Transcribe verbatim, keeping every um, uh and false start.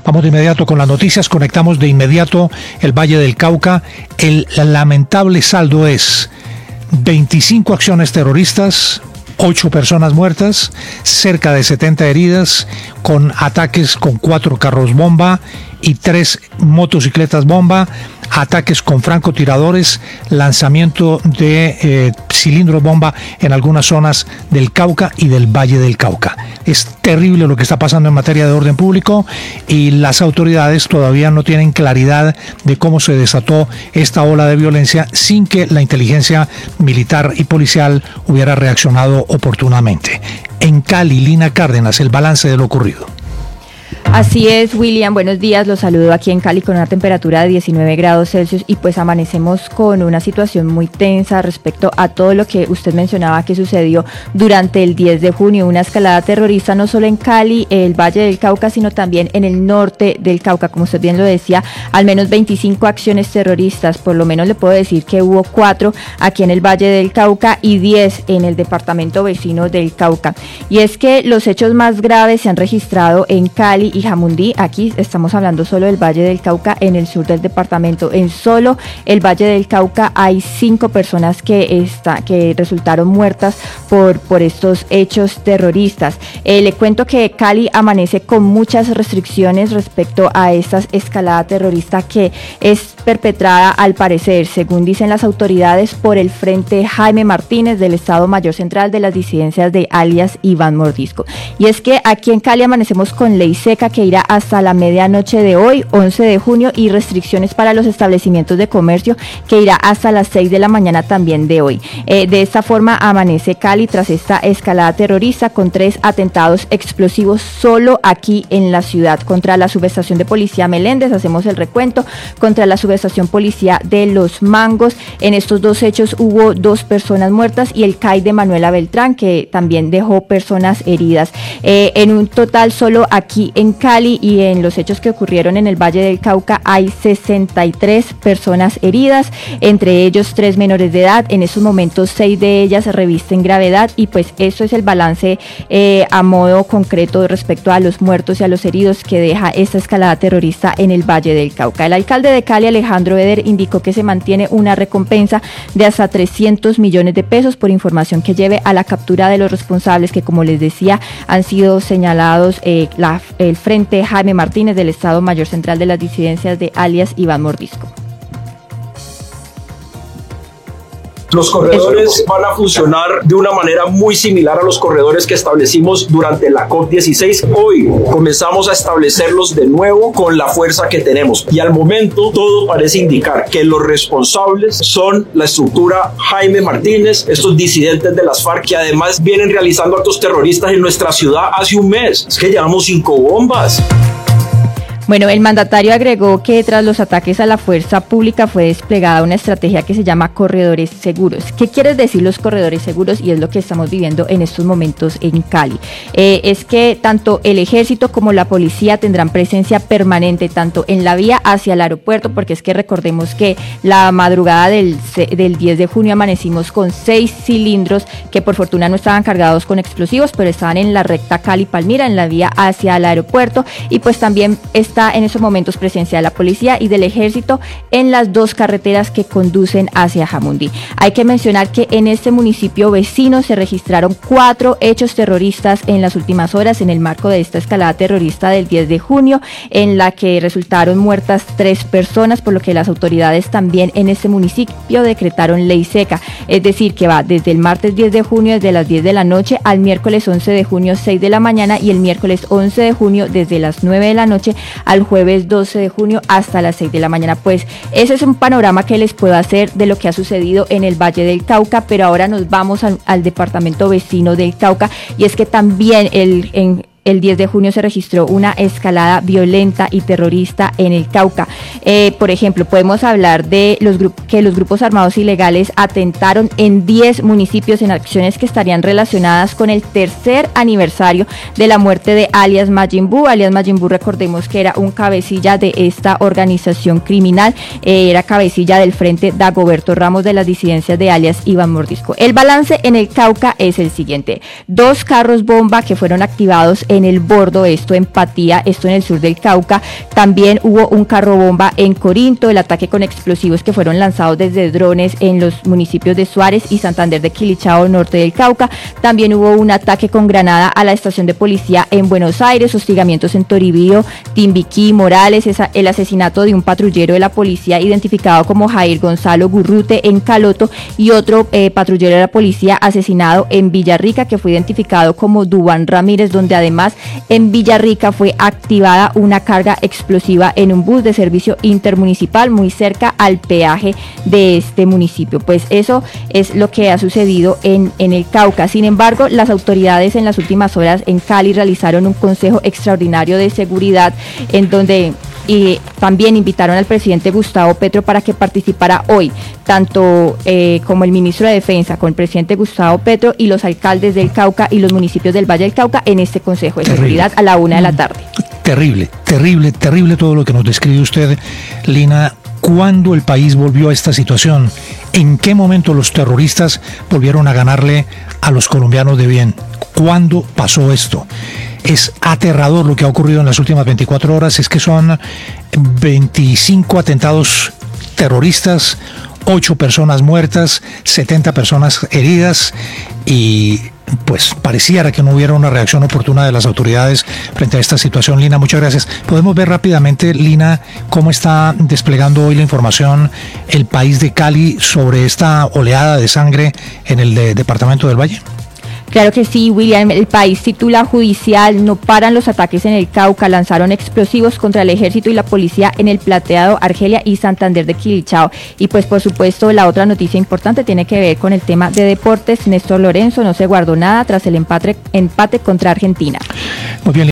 Vamos de inmediato con las noticias, conectamos de inmediato el Valle del Cauca. El lamentable saldo es veinticinco acciones terroristas, ocho personas muertas, cerca de setenta heridas, con ataques con cuatro carros bomba y tres motocicletas bomba, ataques con francotiradores, lanzamiento de eh, cilindros bomba en algunas zonas del Cauca y del Valle del Cauca. Es terrible lo que está pasando en materia de orden público y las autoridades todavía no tienen claridad de cómo se desató esta ola de violencia sin que la inteligencia militar y policial hubiera reaccionado oportunamente. En Cali, Lina Cárdenas, el balance de lo ocurrido. Así es, William, buenos días, los saludo aquí en Cali con una temperatura de diecinueve grados Celsius y pues amanecemos con una situación muy tensa respecto a todo lo que usted mencionaba que sucedió durante el diez de junio, una escalada terrorista no solo en Cali, el Valle del Cauca, sino también en el norte del Cauca, como usted bien lo decía, al menos veinticinco acciones terroristas, por lo menos le puedo decir que hubo cuatro aquí en el Valle del Cauca y diez en el departamento vecino del Cauca, y es que los hechos más graves se han registrado en Cali y Jamundí. Aquí estamos hablando solo del Valle del Cauca, en el sur del departamento. En solo el Valle del Cauca hay cinco personas que, está, que resultaron muertas por, por estos hechos terroristas. Eh, le cuento que Cali amanece con muchas restricciones respecto a esta escalada terrorista que es perpetrada, al parecer, según dicen las autoridades, por el Frente Jaime Martínez del Estado Mayor Central de las Disidencias de alias Iván Mordisco. Y es que aquí en Cali amanecemos con ley seca que irá hasta la medianoche de hoy, once de junio, y restricciones para los establecimientos de comercio que irá hasta las seis de la mañana también de hoy. Eh, de esta forma amanece Cali tras esta escalada terrorista con tres atentados explosivos solo aquí en la ciudad, contra la subestación de policía Meléndez, hacemos el recuento, contra la subestación policía de Los Mangos. En estos dos hechos hubo dos personas muertas y el C A I de Manuela Beltrán, que también dejó personas heridas. Eh, en un total solo aquí en Cali y en los hechos que ocurrieron en el Valle del Cauca hay sesenta y tres personas heridas, entre ellos tres menores de edad. En estos momentos seis de ellas revisten gravedad y pues eso es el balance eh, a modo concreto respecto a los muertos y a los heridos que deja esta escalada terrorista en el Valle del Cauca. El alcalde de Cali, Alejandro Eder, indicó que se mantiene una recompensa de hasta trescientos millones de pesos por información que lleve a la captura de los responsables que, como les decía, han sido señalados eh, la, el Frente Jaime Martínez del Estado Mayor Central de las Disidencias de alias Iván Mordisco. Los corredores van a funcionar de una manera muy similar a los corredores que establecimos durante la COP dieciséis. Hoy comenzamos a establecerlos de nuevo con la fuerza que tenemos. Y al momento todo parece indicar que los responsables son la estructura Jaime Martínez, estos disidentes de las FARC que además vienen realizando actos terroristas en nuestra ciudad hace un mes. Es que llevamos cinco bombas. Bueno, el mandatario agregó que tras los ataques a la fuerza pública fue desplegada una estrategia que se llama corredores seguros. ¿Qué quiere decir los corredores seguros? Y es lo que estamos viviendo en estos momentos en Cali. Eh, es que tanto el ejército como la policía tendrán presencia permanente tanto en la vía hacia el aeropuerto, porque es que recordemos que la madrugada del, del diez de junio amanecimos con seis cilindros que por fortuna no estaban cargados con explosivos, pero estaban en la recta Cali-Palmira, en la vía hacia el aeropuerto, y pues también está en esos momentos presencia de la policía y del ejército en las dos carreteras que conducen hacia Jamundí. Hay que mencionar que en este municipio vecino se registraron cuatro hechos terroristas en las últimas horas en el marco de esta escalada terrorista del diez de junio, en la que resultaron muertas tres personas, por lo que las autoridades también en este municipio decretaron ley seca, es decir, que va desde el martes diez de junio desde las diez de la noche al miércoles once de junio seis de la mañana y el miércoles once de junio desde las nueve de la noche al jueves doce de junio hasta las seis de la mañana. Pues ese es un panorama que les puedo hacer de lo que ha sucedido en el Valle del Cauca, pero ahora nos vamos al, al departamento vecino del Cauca, y es que también el en el diez de junio se registró una escalada violenta y terrorista en el Cauca. Eh, por ejemplo, podemos hablar de los grupos que los grupos armados ilegales atentaron en diez municipios en acciones que estarían relacionadas con el tercer aniversario de la muerte de alias Majin Buu. Alias Majin Buu, recordemos que era un cabecilla de esta organización criminal, eh, era cabecilla del Frente Dagoberto Ramos de las disidencias de alias Iván Mordisco. El balance en el Cauca es el siguiente: dos carros bomba que fueron activados en El Bordo, esto en Patía, esto en el sur del Cauca. También hubo un carro bomba en Corinto, el ataque con explosivos que fueron lanzados desde drones en los municipios de Suárez y Santander de Quilichao, norte del Cauca. También hubo un ataque con granada a la estación de policía en Buenos Aires, hostigamientos en Toribío, Timbiquí, Morales, esa, el asesinato de un patrullero de la policía identificado como Jair Gonzalo Gurrute en Caloto y otro eh, patrullero de la policía asesinado en Villarrica que fue identificado como Dubán Ramírez, donde además en Villarrica fue activada una carga explosiva en un bus de servicio intermunicipal muy cerca al peaje de este municipio. Pues eso es lo que ha sucedido en, en el Cauca. Sin embargo, las autoridades en las últimas horas en Cali realizaron un consejo extraordinario de seguridad en donde y también invitaron al presidente Gustavo Petro para que participara hoy, tanto eh, como el ministro de Defensa, con el presidente Gustavo Petro y los alcaldes del Cauca y los municipios del Valle del Cauca en este Consejo de terrible. Seguridad a la una de la tarde. Terrible, terrible, terrible todo lo que nos describe usted, Lina. ¿Cuándo el país volvió a esta situación? ¿En qué momento los terroristas volvieron a ganarle a los colombianos de bien? ¿Cuándo pasó esto? Es aterrador lo que ha ocurrido en las últimas veinticuatro horas. Es que son veinticinco atentados terroristas, ocho personas muertas, setenta personas heridas y pues pareciera que no hubiera una reacción oportuna de las autoridades frente a esta situación. Lina, muchas gracias. ¿Podemos ver rápidamente, Lina, cómo está desplegando hoy la información el país de Cali sobre esta oleada de sangre en el de, departamento del Valle? Claro que sí, William. El país titula judicial: no paran los ataques en el Cauca, lanzaron explosivos contra el ejército y la policía en el Plateado, Argelia y Santander de Quilichao. Y pues por supuesto la otra noticia importante tiene que ver con el tema de deportes. Néstor Lorenzo no se guardó nada tras el empate, empate contra Argentina. Muy bien.